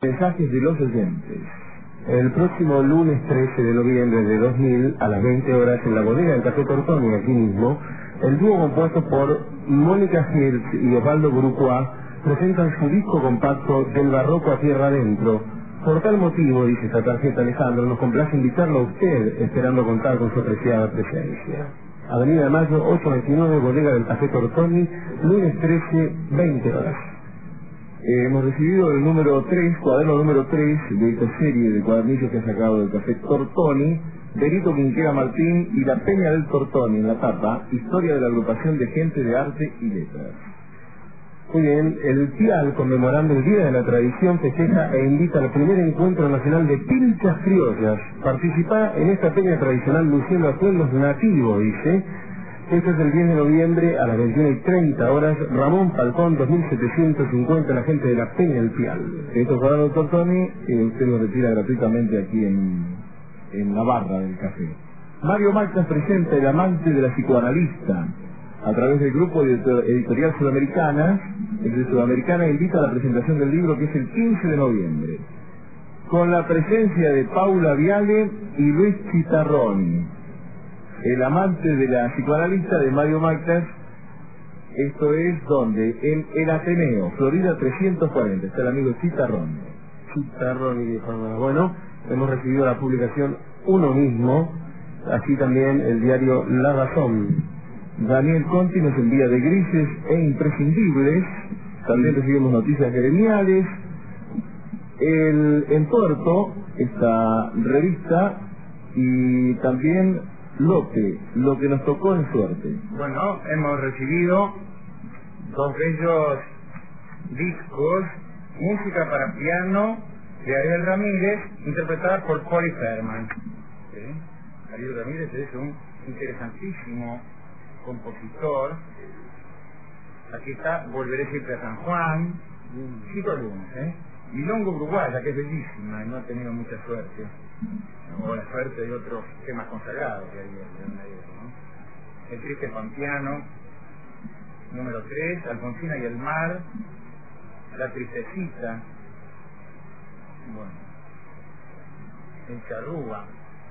Mensajes de los oyentes. El próximo lunes 13 de noviembre de 2000, a las 20 horas, en la bodega del Café Tortoni, aquí mismo, el dúo compuesto por Mónica Hirsch y Osvaldo Burucua presentan su disco compacto Del Barroco a Tierra Adentro. Por tal motivo, dice esta tarjeta Alejandro, nos complace invitarlo a usted, esperando contar con su apreciada presencia. Avenida de Mayo, 829, bodega del Café Tortoni, lunes 13, 20 horas. Hemos recibido el número 3, cuaderno número 3 de esta serie de cuadernillos que ha sacado del Café Tortoni, Benito Quinquera Martín y la Peña del Tortoni en la tapa, historia de la agrupación de gente de arte y letras. Muy bien, el TIAL, conmemorando el Día de la Tradición, festeja e invita al primer encuentro nacional de pilchas criollas. Participa en esta peña tradicional luciendo atuendos nativos, dice. Esto es el 10 de noviembre a las 21:30 horas, Ramón Falcón 2750, la gente de la Peña del Pial. Esto es para el Tortoni, usted lo retira gratuitamente aquí en la barra del café. Mario Mactas presenta El amante de la psicoanalista, a través del grupo editorial Sudamericana. El de Sudamericana invita a la presentación del libro, que es el 15 de noviembre, con la presencia de Paula Viale y Luis Chitarrón. El amante de la psicoanalista de Mario Mactas. Esto es donde, en el Ateneo, Florida 340, está el amigo Chitarrón y de forma. Bueno, hemos recibido la publicación Uno Mismo, así también el diario La Razón. Daniel Conti nos envía de Grises e Imprescindibles. También recibimos noticias gremiales. En Puerto, esta revista, y también Lote, lo que nos tocó en suerte. Bueno, hemos recibido dos bellos discos, música para piano de Ariel Ramírez, interpretada por Poli Ferman. ¿Sí? Ariel Ramírez es un interesantísimo compositor. Aquí está Volveré siempre a San Juan, Chico Lunes, Milonga Uruguaya, que es bellísima y no ha tenido mucha suerte, o la suerte de otros temas consagrados de Ariel, ¿no? El triste pampeano, número 3, Alfonsina y el mar, La tristecita, bueno, el charrúa,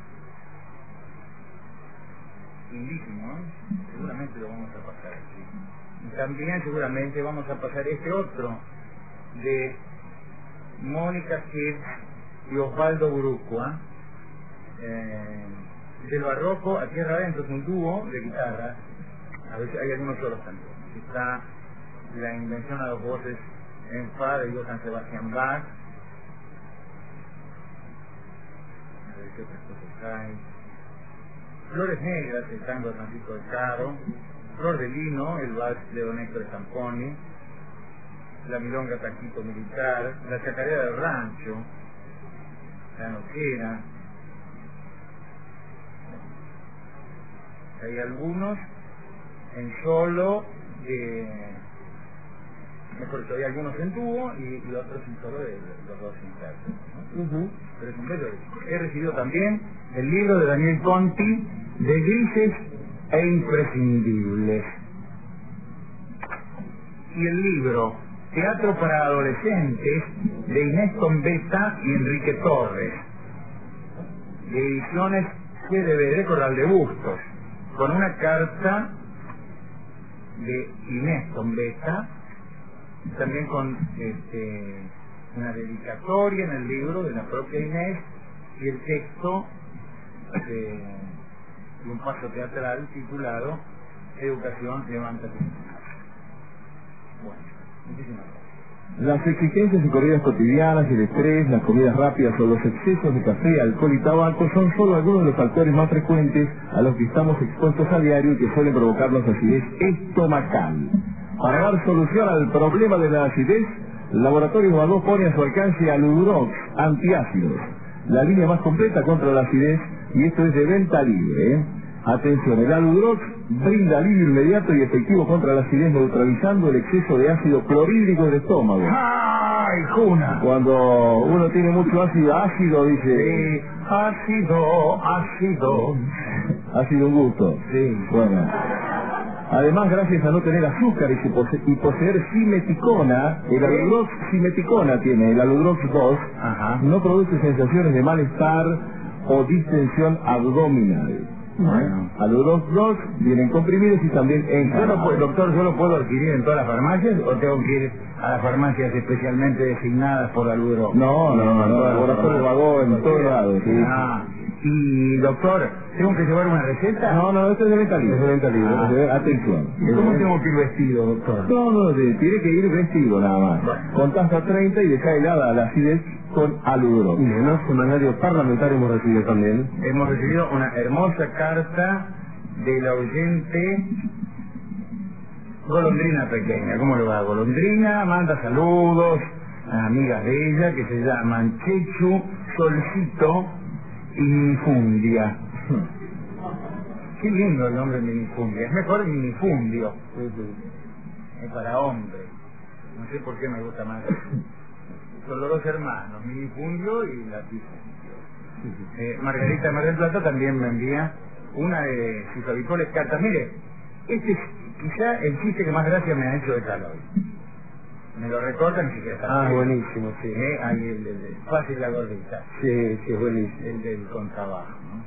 lindísimo, ¿eh? Seguramente lo vamos a pasar aquí. Y también seguramente vamos a pasar este otro de Mónica Hirsch y Osvaldo Burucua, Del Barroco a Tierra Adentro, es un dúo de guitarra. A veces hay algunos solos también. Está la invención a dos voces en fa de Johann Sebastian Bach. A ver qué otras cosas hay. Flores Negras, el tango de Francisco de Caro. Flor de Lino, el vals de Don Héctor Zamponi. La milonga Taquito Militar, la chacarera del rancho, la noquera. Hay algunos en solo, mejor dicho, hay algunos en dúo y otros en solo de los dos intérpretes, ¿no? Pero es un bello disco. He recibido también el libro de Daniel Conti, de Grises e Imprescindibles, y el libro Teatro para Adolescentes de Inés Tombetta y Enrique Torres, de ediciones CDBD Corral de Bustos, con una carta de Inés Tombetta, también con una dedicatoria en el libro de la propia Inés, y el texto de un paso teatral titulado Educación Levanta tu mano. Bueno, muchísimas gracias. Las exigencias y corridas cotidianas, el estrés, las comidas rápidas o los excesos de café, alcohol y tabaco son solo algunos de los factores más frecuentes a los que estamos expuestos a diario y que suelen provocarnos acidez estomacal. Para dar solución al problema de la acidez, el Laboratorio Guadó pone a su alcance Aludurox antiácidos, la línea más completa contra la acidez, y esto es de venta libre. Atención, el Aludurox brinda alivio inmediato y efectivo contra la acidez, neutralizando el exceso de ácido clorhídrico del estómago. ¡Ay, Juna! Cuando uno tiene mucho ácido dice... ácido. Ha sido un gusto. Sí. Bueno. Además, gracias a no tener azúcar y poseer simeticona, el Aludrox simeticona tiene, el Aludrox 2, no produce sensaciones de malestar o distensión abdominal. Bueno. Aludrox 2 vienen comprimidos y también en Doctor, ¿yo lo puedo adquirir en todas las farmacias o tengo que ir a las farmacias especialmente designadas por Aludrox? No, laboratorio de vagón, en todo lado, sí. Y doctor, ¿tengo que llevar una receta? No, esto es de venta libre, atención. ¿Cómo tengo que ir vestido, doctor? No, tiene que ir vestido nada más. Con tasa 30 y deja helada la acidez con Aludrox. Y en el semanario parlamentario hemos recibido también. Hemos recibido una hermosa carta de la oyente Golondrina Pequeña. ¿Cómo le va? Golondrina manda saludos a amigas de ella que se llaman Chechu, Solcito y Minifundia. Qué lindo el nombre Minifundia. Es mejor Minifundio. Es para hombres. No sé por qué me gusta más. Son los dos hermanos, Minifundio y Latifundio. Margarita Mar del Plata también me envía una de sus habituales cartas. Mire, este es quizá el chiste que más gracia me ha hecho de tal hoy. Me lo recortan si quieres. Buenísimo, sí. Ahí el fácil la gordita. Sí, es buenísimo. El del contrabajo, ¿no?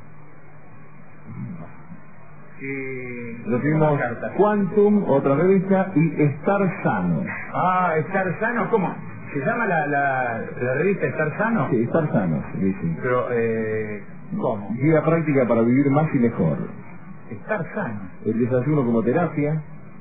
Recibimos Quantum, otra revista, y Estar Sano. Estar Sano, ¿cómo? ¿Se llama la revista Estar Sano? Sí, Estar Sano, dicen. Pero, ¿cómo? Guía práctica para vivir más y mejor. Estar Sano. El desayuno como terapia.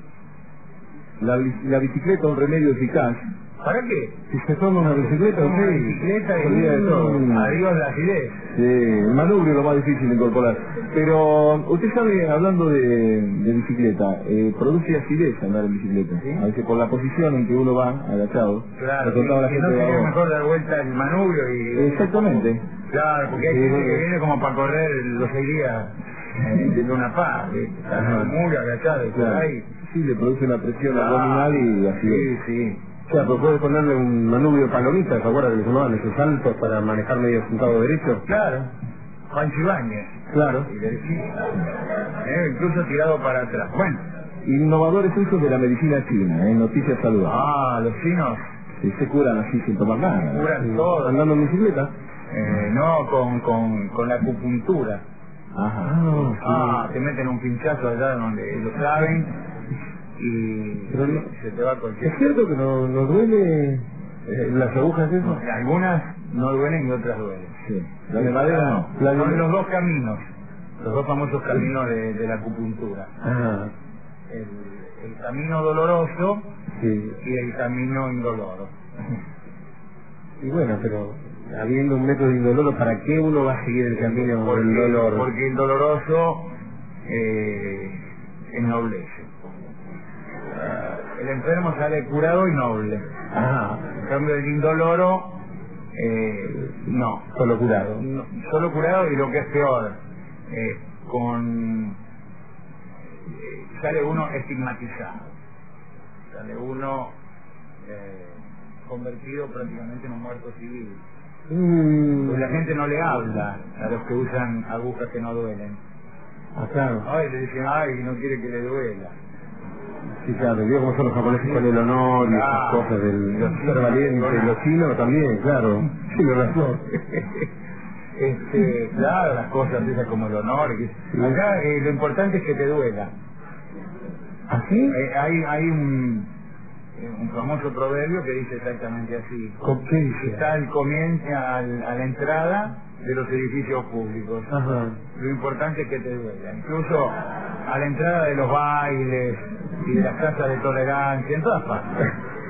La bicicleta, un remedio eficaz. ¿Para qué? Si se toma una bicicleta, una bicicleta y olvida de todo. Adiós la acidez. Sí, el manubrio es lo más difícil de incorporar. Pero usted sabe, hablando de bicicleta, produce acidez andar en bicicleta. ¿Sí? A veces por la posición en que uno va agachado. Claro, que no sería mejor dar vuelta el manubrio y... Exactamente. Claro, porque hay gente que viene como para correr los 6 días de una paz, está muy agachado, claro. Ahí. Sí, le produce una presión abdominal y acidez. Sí. O sea, pero puede ponerle un manubrio palomita, ¿se acuerda que le llamaban esos saltos para manejar medio sentado derecho? Claro, Pancho Ibáñez. Claro. Y derechista. Incluso tirado para atrás. Bueno. Innovadores usos de la medicina china, noticias saludables. Los chinos. Sí, se curan así sin tomar nada. Se curan todo. Andando en bicicleta. No, con la acupuntura. Ajá. Te meten un pinchazo allá donde lo saben. Y se te va cualquier... ¿Es cierto que no duele las agujas eso? Algunas no duelen y otras duelen. Sí. La de madera no. Son los dos caminos, los dos famosos caminos de la acupuntura. El camino doloroso y el camino indoloro. Y bueno, pero habiendo un método indoloro, ¿para qué uno va a seguir el camino del dolor? Porque el doloroso ennoblece. El enfermo sale curado y noble. En cambio el indoloro, no. Solo curado. No, solo curado y lo que es peor, sale uno estigmatizado. Sale uno convertido prácticamente en un muerto civil. Pues la gente no le habla a los que usan agujas que no duelen. Claro. Le dicen, no quiere que le duela. Sí, claro, vio cómo son los japoneses con el honor y esas cosas del ser valiente, los chinos también, claro. Sí, razón. Claro, las cosas esas como el honor. Acá lo importante es que te duela. ¿Así? Hay un famoso proverbio que dice exactamente así. ¿Qué dice? Está al comienzo, a la entrada de los edificios públicos. Lo importante es que te duela. Incluso a la entrada de los bailes y de las casas de tolerancia, en todas partes.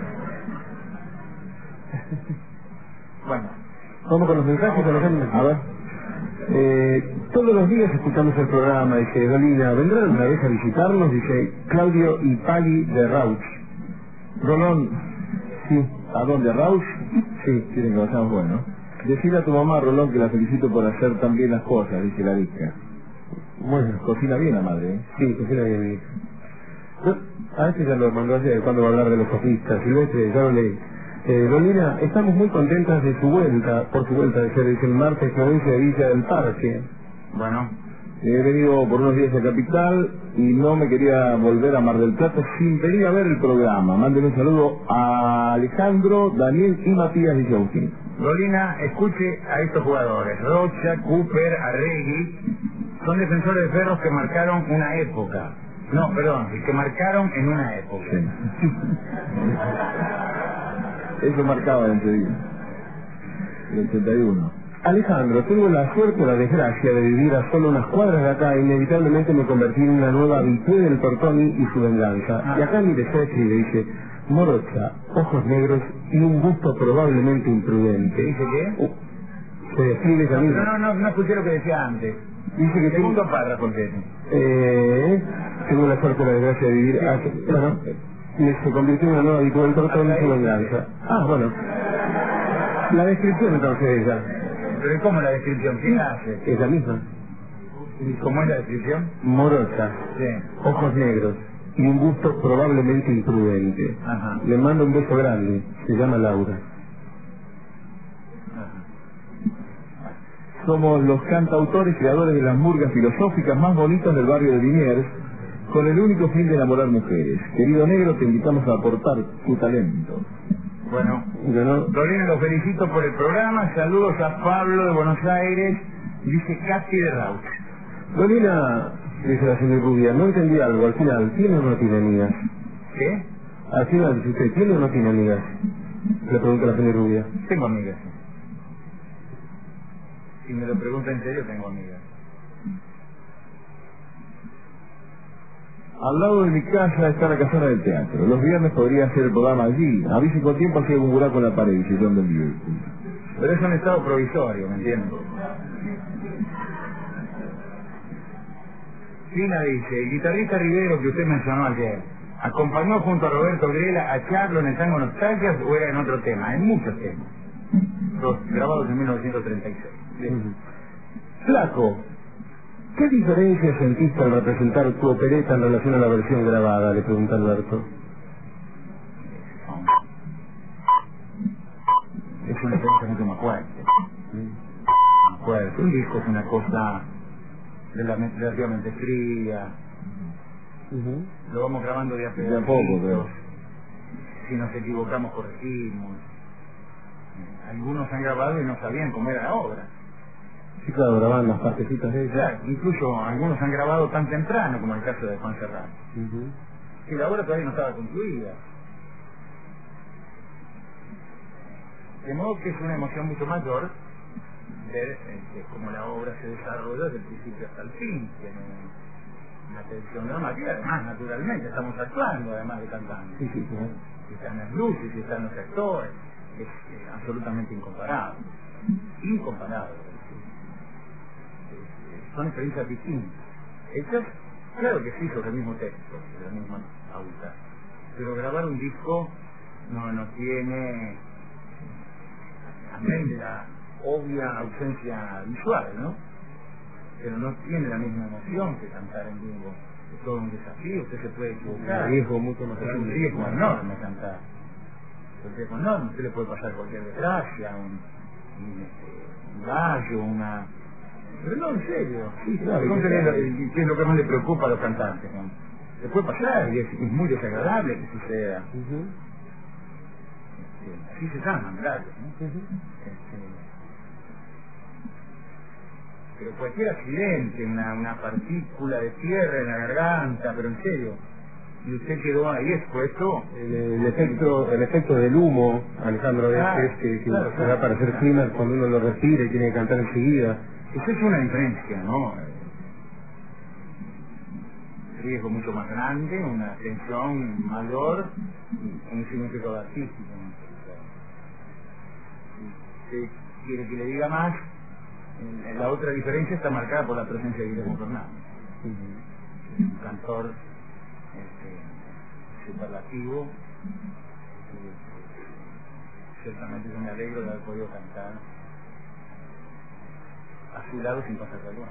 Bueno. Vamos con los mensajes, Alejandro. A ver. Todos los días escuchamos el programa, dice Dolina. ¿Vendrán una vez a visitarnos? Dice Claudio y Pali de Rauch. Rolón. Sí. ¿A dónde? ¿Rauch? Sí, quieren que vayamos, bueno. Decirle a tu mamá, Rolón, que la felicito por hacer tan bien las cosas, dice la hija. Bueno, cocina bien la madre, Sí, cocina bien mi hija. A este ya lo mandó ayer, cuando va a hablar de los sofistas, Silvestre, ya lo leí. Dolina, estamos muy contentas de su vuelta, por su vuelta de ser el martes provincia de Villa del Parque. Bueno, He venido por unos días a Capital y no me quería volver a Mar del Plata sin venir a ver el programa. Mándenle un saludo a Alejandro, Daniel y Matías de Jonkin. Lolina, escuche a estos jugadores. Rocha, Cooper, Arregui, son defensores de Ferros que marcaron una época. No, perdón, que marcaron en una época. Sí. Eso marcaba enseguida. El 81. Alejandro, tengo la suerte o la desgracia de vivir a solo unas cuadras de acá. Inevitablemente me convertí en una nueva habitué del Tortoni y su venganza. Y acá mi deseo escribe, dice: morocha, ojos negros y un gusto probablemente imprudente. ¿Dice qué? Se describe esa misma. No escuché lo que decía antes. Dice que segundo párrafo, ese. Tengo la suerte o la desgracia de vivir bueno, se convirtió en una nueva habitué del Tortoni y su venganza. Ah, bueno. La descripción entonces esa. ¿Pero cómo la descripción? ¿Qué hace? Es la misma. ¿Y cómo es la descripción? Morocha, sí. Ojos negros y un gusto probablemente imprudente. Ajá. Le mando un beso grande. Se llama Laura. Ajá. Somos los cantautores creadores de las murgas filosóficas más bonitas del barrio de Liniers, con el único fin de enamorar mujeres. Querido negro, te invitamos a aportar tu talento. Bueno, ¿no? Lorena, los felicito por el programa. Saludos a Pablo de Buenos Aires. Dice Katy de Rauch. Lorena, dice la señora Rubia, no entendí algo. Al final, ¿tiene o no tiene amigas? ¿Qué? Al final, dice usted, ¿tiene o no tiene amigas? Le pregunta la señora Rubia. Tengo amigas. Si me lo pregunta en serio, tengo amigas. Al lado de mi casa está la casona del teatro. Los viernes podría hacer el programa allí. Avise con tiempo si hay un buraco en la pared, si yo me vivo. Pero es un estado provisorio, ¿me entiendes? Lina dice: el guitarrista Rivero que usted mencionó ayer, ¿acompañó junto a Roberto Grela a Charlo en el tango Nostalgias o era en otro tema? En muchos temas. Los grabados en 1936. Flaco, ¿qué diferencia sentiste al representar tu opereta en relación a la versión grabada? Le pregunta Alberto. Es una experiencia mucho más fuerte. Más fuerte. Un disco es una cosa relativamente fría. Lo vamos grabando de a poco, pero si nos equivocamos, corregimos. Algunos han grabado y no sabían cómo era la obra. Sí, claro, grababan las partecitas de ella. Claro, incluso algunos han grabado tan temprano como el caso de Juan Serrano. Que la obra todavía no estaba concluida. De modo que es una emoción mucho mayor ver cómo la obra se desarrolla desde el principio hasta el fin. Tiene una tensión dramática, además, naturalmente, estamos actuando además de cantando. Sí, sí, claro. Están las luces, están los actores, es absolutamente incomparable. Incomparable. Son experiencias distintas. Hechas, claro que sí, sobre el mismo texto, sobre la misma pauta. Pero grabar un disco no tiene, amén de la obvia ausencia visual, ¿no? Pero no tiene la misma emoción que cantar en vivo. Es todo un desafío, usted se puede equivocar. Un riesgo mucho más grande. Es un riesgo enorme cantar. Es un riesgo enorme, usted le puede pasar cualquier desgracia, un gallo, una... Pero no, en serio. Sí, claro. ¿Qué es lo que más le preocupa a los cantantes? ¿No? Le puede pasar y es muy desagradable que suceda. Así se llaman, gallos, ¿no? Pero cualquier accidente, una partícula de tierra en la garganta, pero en serio, y usted quedó ahí expuesto. El efecto del humo, Alejandro, es que se da para hacer clima cuando uno lo respira y tiene que cantar enseguida. Eso es una diferencia, ¿no? Riesgo mucho más grande, una tensión mayor, un significado artístico, ¿no? Si usted quiere que le diga más, la otra diferencia está marcada por la presencia de Guillermo Fernández. Un cantor superlativo, ciertamente yo me alegro de haber podido cantar a su lado sin pasar alguna.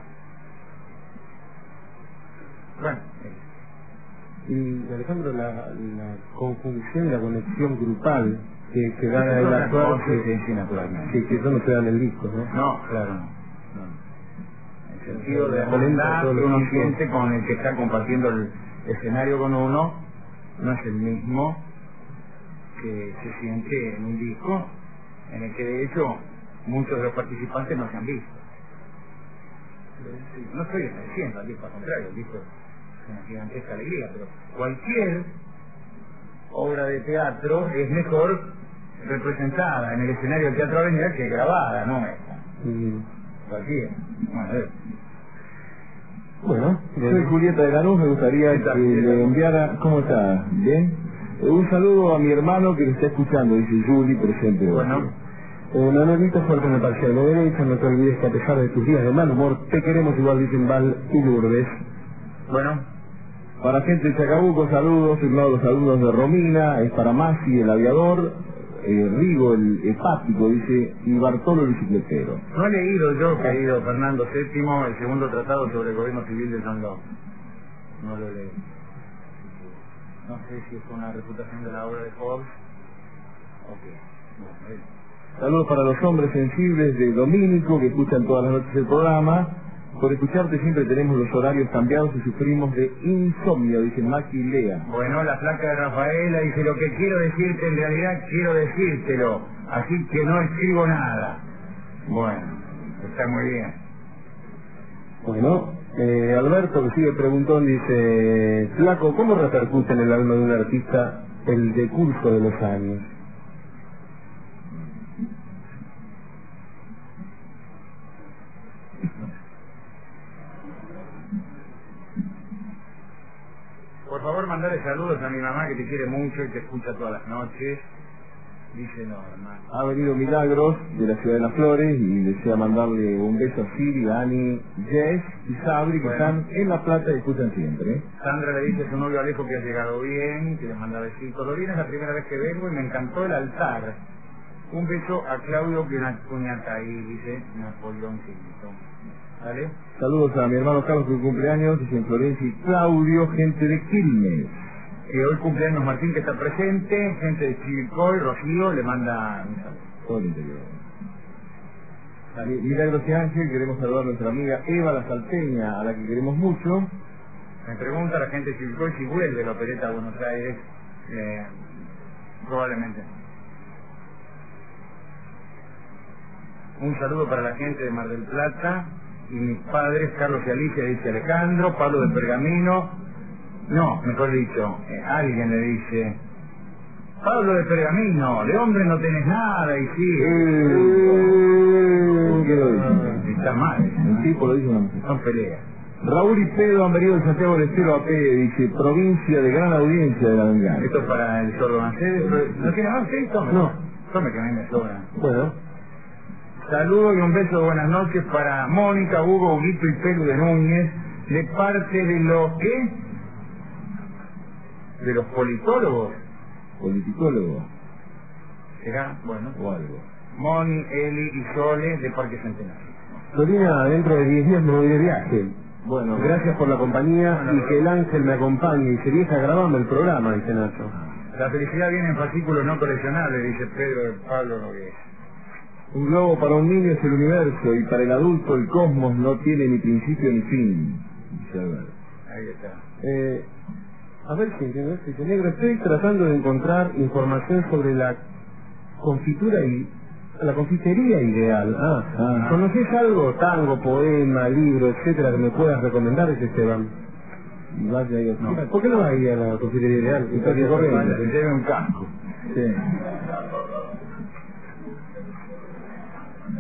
Bueno, y Alejandro, la conjunción, la conexión grupal que da el actor, que eso no se da en el disco, ¿no? No, claro, no. sentido de hermandad que uno siente con el que está compartiendo el escenario con uno no es el mismo que se siente en un disco en el que de hecho muchos de los participantes no se han visto. No estoy diciendo al disco, al contrario, el disco es una gigantesca alegría, pero cualquier obra de teatro es mejor representada en el escenario del Teatro Avenida que grabada, no esta. Cualquiera. Bueno, soy Julieta de Lanús, me gustaría que le enviara... ¿Cómo está? ¿Bien? Un saludo a mi hermano que lo está escuchando, dice Juli, presente. Bueno. Manolito, fuerte en el parcial de derecha, no te olvides que a pesar de tus días de mal humor, te queremos igual, dicen Val y Lourdes. Bueno. Para gente de Chacabuco, saludos, firmados los saludos de Romina, es para Masi, el aviador, Rigo, el hepático, dice, y Bartolo, el bicicletero. No he leído yo, querido Fernando VII, el segundo tratado sobre el gobierno civil de John Locke. No lo leí. No sé si es una reputación de la obra de Hobbes. Ok. Saludos para los hombres sensibles de Domínico, que escuchan todas las noches el programa. Por escucharte siempre tenemos los horarios cambiados y sufrimos de insomnio, dice Maki Lea. Bueno, la flaca de Rafaela dice, lo que quiero decirte en realidad quiero decírtelo, así que no escribo nada. Bueno, está muy bien. Bueno, Alberto, que sigue preguntón, dice, Flaco, ¿cómo repercute en el alma de un artista el decurso de los años? Por favor, mandale saludos a mi mamá que te quiere mucho y te escucha todas las noches. Dice Norma. Ha venido Milagros de la ciudad de Las Flores y desea mandarle un beso a Siri, a Ani, Jess y Sabri, que están en La Plata y escuchan siempre. Sandra le dice a su novio Alejo que ha llegado bien, que les manda besitos. Lo bien, es la primera vez que vengo y me encantó el altar. Un beso a Claudio Cuñatay, dice Napoleóncito. ¿Vale? Saludos a mi hermano Carlos, que cumpleaños, dice en Florencia, y Claudio, gente de Quilmes. Hoy cumpleaños Martín, que está presente, gente de Chivilcoy, Rocío, le manda un saludo. Todo el interior. Milagros y Ángel, queremos saludar a nuestra amiga Eva la Salteña, a la que queremos mucho. Me pregunta la gente de Chivilcoy si vuelve la opereta a Buenos Aires. Probablemente. Un saludo para la gente de Mar del Plata y mis padres, Carlos y Alicia, dice Alejandro, Pablo de Pergamino. No, mejor dicho, alguien le dice, Pablo de Pergamino, de hombre no tenés nada, y sí. ¿Qué lo dice? Está mal. El tipo lo dice. Son peleas. Raúl y Pedro han venido de Santiago del Estero a P, dice, provincia de gran audiencia de la venganza. Esto es para el sordo Mercedes. ¿No tiene más? Sí, tome. No. Tome que a mí me sobra. Bueno. Saludos y un beso de buenas noches para Mónica, Hugo, Huguito y Pelu de Núñez, de parte de los que... de los politólogos. Politicólogos. ¿Será? Bueno. O algo. Moni, Eli y Sole de Parque Centenario. Solina, dentro de 10 días me voy de viaje. Bueno, gracias por la compañía y que el ángel me acompañe. Y se vieja grabando el programa, dice Nacho. La felicidad viene en fascículos no coleccionables, dice Pedro de Pablo Nogués. Un globo para un niño es el universo y para el adulto el cosmos no tiene ni principio ni fin. Dice Alberto. Ahí está. A ver si entiendo esto, negro. Estoy tratando de encontrar información sobre la confitura y la confitería ideal. ¿Conoces algo? Tango, poema, libro, etcétera, que me puedas recomendar, Esteban? Vaya ahí. No. ¿Por qué no va a ir a la confitería ideal? Se lleve un casco. Sí.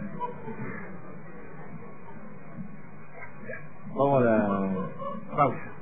Vamos a la pausa.